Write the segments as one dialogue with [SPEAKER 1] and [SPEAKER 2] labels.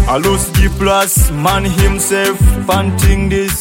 [SPEAKER 1] Alus G Plus, man himself, panting this.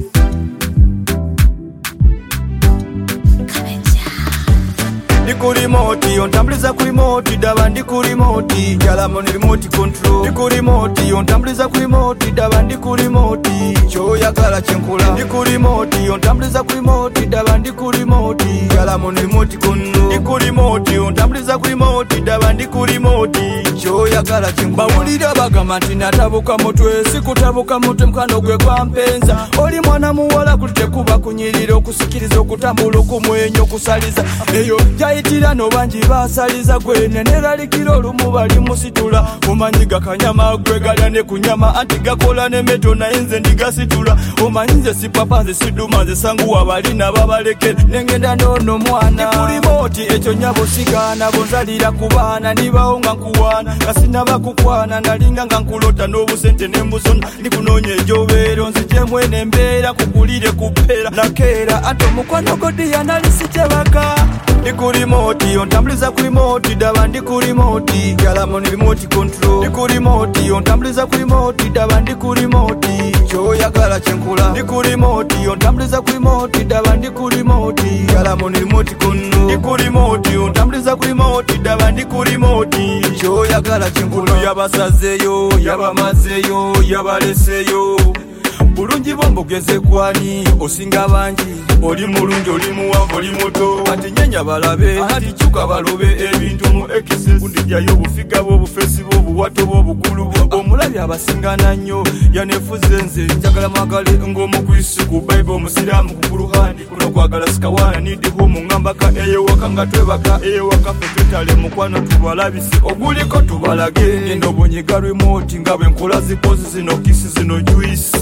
[SPEAKER 1] Ndi ku remote, ontambuliza ku remote, daba ndi ku remote, gyalamo ni remote control. Ndi ku remote, ontambuliza ku remote, daba ndi ku remote, kyoyagala kyenkula. Ndi ku remote, ontambuliza ku remote, daba ndi ku remote, gyalamo ni remote control. Ndi ku remote, ontambuliza ku remote, daba ndi ku remote, kyoyagala kyenkula. Bawulira bagamba nti natabuka mutwe, sikutabuka mutwe mukano gwe gwampenza. Oli mwana muwala kuli tekuba kunyirira, okusikiriza, okutambula, okumwenya, okusaliza. Eyo jayitira no bangi basaliza gwe neneralikira olumu bali musitula. Omanyi gakanyama gwe galya ne kunyama anti gakola n'emeto naye nze ndigasitula. Omanyi nze si papa nze si dduma nze sanguwa balina babalekere nengenda n'ono mwana. Ndi ku remote ekyo nnyabo sigaana bonzalira ku baana nibawo nga nkuwaana kasinaba kukwana nalinga nga nkulota n'obusente n'embusona. Ndi kunoonya enjobeero nzijemu eno embeera kukulire kupeera nakeera ate omukwano godiya nali sikebaka. Ndi ku remote, ontambuliza ku remote, daba ndi ku remote, gyalamo ni remote control. Ndi ku remote, ontambuliza ku remote, daba ndi ku remote, kyoyagala kyenkula. Ndi ku remote, ontambuliza ku remote, daba ndi ku remote, gyalamo ni remote control. Ndi ku remote, ontambuliza ku remote, daba ndi ku remote, kyoyagala kyenkula. Yabasazeyo, yabamazeyo, yabaleseyo. Bulungi bombogeze kwani osinga bangi. Oli mulungi oli muwanvu oli muto ati nyenya balabe ati kyuka balobe ebintu mu excess. Kundijayo obufiga bw'obufesi bw'obuwato bw'obukulu omulabi abasingana nnyo yanefuze nze njagala mwagale ng'omukrisi ku Bible omusiraamu ku Kuruhani kuno kwagala sikawaana nidiho mu ngambaka eyewaka nga twebaka eyewaka ffe twetale mukwano tubalabise oguliko tubalage ngendo bonyiga remote nga bwe nkola zipozi zino kisi zino juice.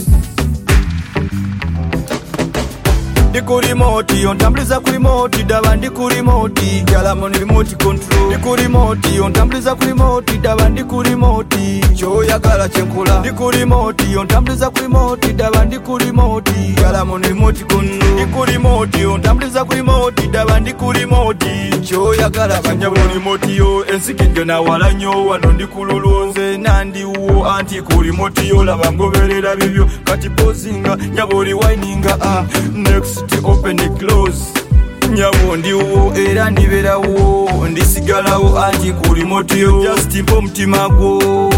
[SPEAKER 1] Ndi ku remote, ontambuliza ku remote, daba ndi ku remote, gyalamo ni remote control. Ndi ku remote, ontambuliza ku remote, daba ndi ku remote, kyoyagala kyenkula. Ndi ku remote, ontambuliza ku remote, daba ndi ku remote, gyalamo ni remote control. Ndi ku remote, ontambuliza ku remote, daba ndi ku remote, kyoyagala kyenkula. Remote yo ensikidde na wala nnyo wano ndi ku lulunze nandiwo anti ku remote yo laba ngoberera bibyo kati pozinga nyabo rewindinga next open and close. Nyabo ndiwo era ndiberawo ndisigalawo anti ku remote yo just impo mutima gwo